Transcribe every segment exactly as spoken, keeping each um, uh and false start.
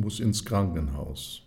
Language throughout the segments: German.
muss ins Krankenhaus.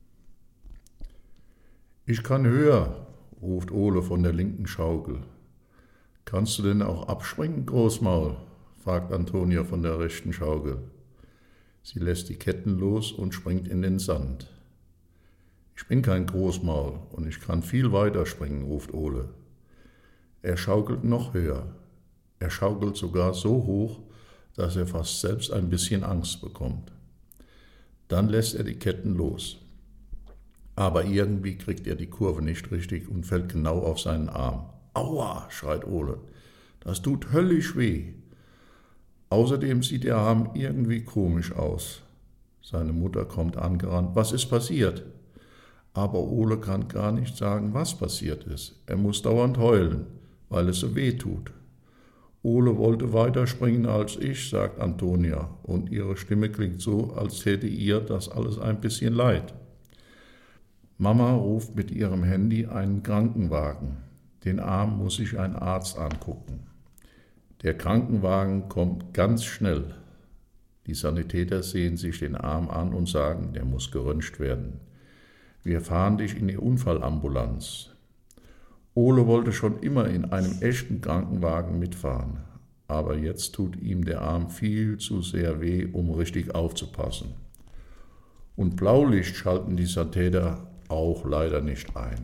»Ich kann höher«, ruft Ole von der linken Schaukel. »Kannst du denn auch abspringen, Großmaul?« fragt Antonia von der rechten Schaukel. Sie lässt die Ketten los und springt in den Sand. »Ich bin kein Großmaul und ich kann viel weiter springen«, ruft Ole. Er schaukelt noch höher. Er schaukelt sogar so hoch, dass er fast selbst ein bisschen Angst bekommt. Dann lässt er die Ketten los. Aber irgendwie kriegt er die Kurve nicht richtig und fällt genau auf seinen Arm. »Aua«, schreit Ole, »das tut höllisch weh.« Außerdem sieht der Arm irgendwie komisch aus. Seine Mutter kommt angerannt. »Was ist passiert?« Aber Ole kann gar nicht sagen, was passiert ist. Er muss dauernd heulen, weil es so weh tut. »Ole wollte weiterspringen als ich«, sagt Antonia, und ihre Stimme klingt so, als täte ihr das alles ein bisschen leid. Mama ruft mit ihrem Handy einen Krankenwagen. Den Arm muss sich ein Arzt angucken. Der Krankenwagen kommt ganz schnell. Die Sanitäter sehen sich den Arm an und sagen, der muss geröntgt werden. »Wir fahren dich in die Unfallambulanz.« Ole wollte schon immer in einem echten Krankenwagen mitfahren, aber jetzt tut ihm der Arm viel zu sehr weh, um richtig aufzupassen. Und Blaulicht schalten die Sanitäter auch leider nicht ein.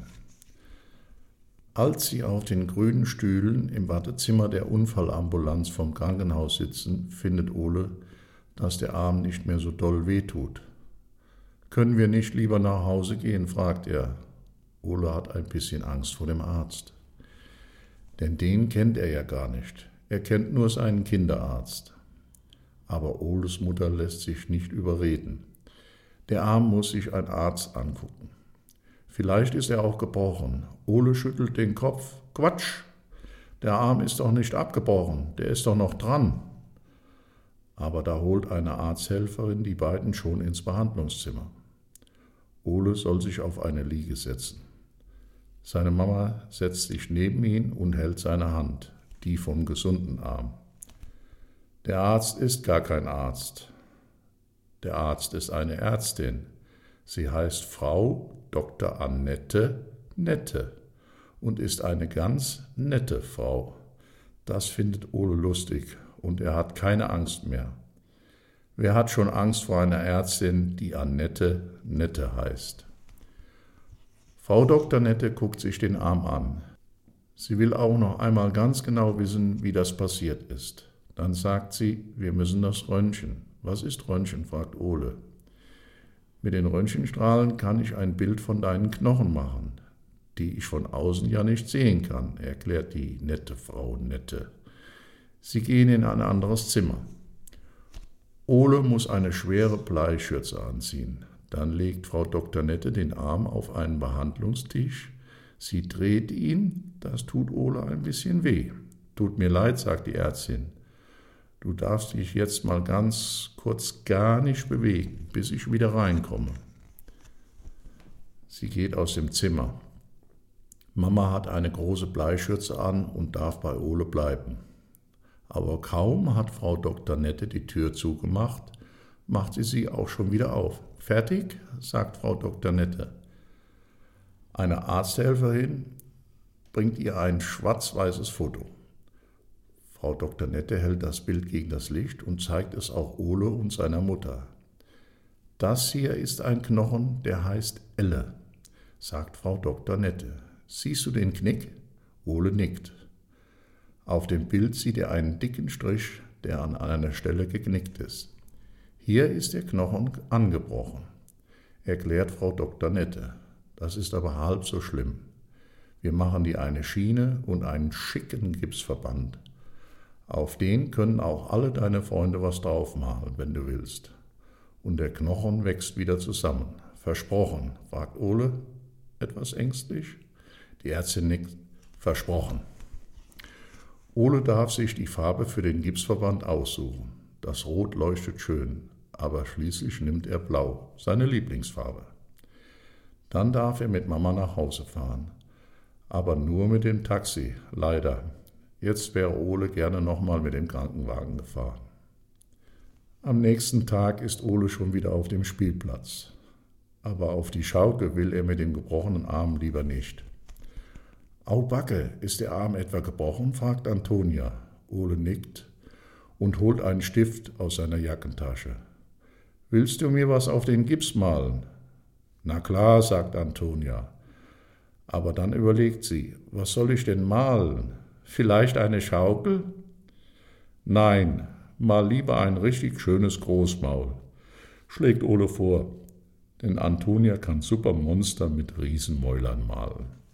Als sie auf den grünen Stühlen im Wartezimmer der Unfallambulanz vom Krankenhaus sitzen, findet Ole, dass der Arm nicht mehr so doll wehtut. »Können wir nicht lieber nach Hause gehen?« fragt er. Ole hat ein bisschen Angst vor dem Arzt. Denn den kennt er ja gar nicht. Er kennt nur seinen Kinderarzt. Aber Oles Mutter lässt sich nicht überreden. Der Arm muss sich ein Arzt angucken. Vielleicht ist er auch gebrochen. Ole schüttelt den Kopf. »Quatsch! Der Arm ist doch nicht abgebrochen, der ist doch noch dran.« Aber da holt eine Arzthelferin die beiden schon ins Behandlungszimmer. Ole soll sich auf eine Liege setzen. Seine Mama setzt sich neben ihn und hält seine Hand, die vom gesunden Arm. Der Arzt ist gar kein Arzt. Der Arzt ist eine Ärztin. Sie heißt Frau Doktor Annette Nette und ist eine ganz nette Frau. Das findet Ole lustig und er hat keine Angst mehr. Wer hat schon Angst vor einer Ärztin, die Annette Nette heißt? Frau Doktor Nette guckt sich den Arm an. Sie will auch noch einmal ganz genau wissen, wie das passiert ist. Dann sagt sie, wir müssen das Röntgen. Was ist Röntgen? fragt Ole. Mit den Röntgenstrahlen kann ich ein Bild von deinen Knochen machen, die ich von außen ja nicht sehen kann, erklärt die nette Frau Nette. Sie gehen in ein anderes Zimmer. Ole muss eine schwere Bleischürze anziehen. Dann legt Frau Doktor Nette den Arm auf einen Behandlungstisch. Sie dreht ihn, das tut Ole ein bisschen weh. »Tut mir leid«, sagt die Ärztin. »Du darfst dich jetzt mal ganz kurz gar nicht bewegen, bis ich wieder reinkomme.« Sie geht aus dem Zimmer. Mama hat eine große Bleischürze an und darf bei Ole bleiben. Aber kaum hat Frau Doktor Nette die Tür zugemacht, macht sie sie auch schon wieder auf. »Fertig?«, sagt Frau Doktor Nette. Eine Arzthelferin bringt ihr ein schwarz-weißes Foto. Frau Doktor Nette hält das Bild gegen das Licht und zeigt es auch Ole und seiner Mutter. »Das hier ist ein Knochen, der heißt Elle«, sagt Frau Doktor Nette. »Siehst du den Knick?« Ole nickt. Auf dem Bild sieht er einen dicken Strich, der an einer Stelle geknickt ist. »Hier ist der Knochen angebrochen«, erklärt Frau Doktor Nette. »Das ist aber halb so schlimm. Wir machen dir eine Schiene und einen schicken Gipsverband. Auf den können auch alle deine Freunde was draufmalen, wenn du willst. Und der Knochen wächst wieder zusammen. Versprochen«, fragt Ole, etwas ängstlich. Die Ärztin nickt. »Versprochen.« Ole darf sich die Farbe für den Gipsverband aussuchen. Das Rot leuchtet schön, aber schließlich nimmt er Blau, seine Lieblingsfarbe. Dann darf er mit Mama nach Hause fahren. Aber nur mit dem Taxi, leider. Jetzt wäre Ole gerne nochmal mit dem Krankenwagen gefahren. Am nächsten Tag ist Ole schon wieder auf dem Spielplatz. Aber auf die Schaukel will er mit dem gebrochenen Arm lieber nicht. »Au Backe, ist der Arm etwa gebrochen?« fragt Antonia. Ole nickt und holt einen Stift aus seiner Jackentasche. »Willst du mir was auf den Gips malen?« »Na klar«, sagt Antonia. Aber dann überlegt sie, was soll ich denn malen? Vielleicht eine Schaukel? »Nein, mal lieber ein richtig schönes Großmaul«, schlägt Ole vor, denn Antonia kann super Monster mit Riesenmäulern malen.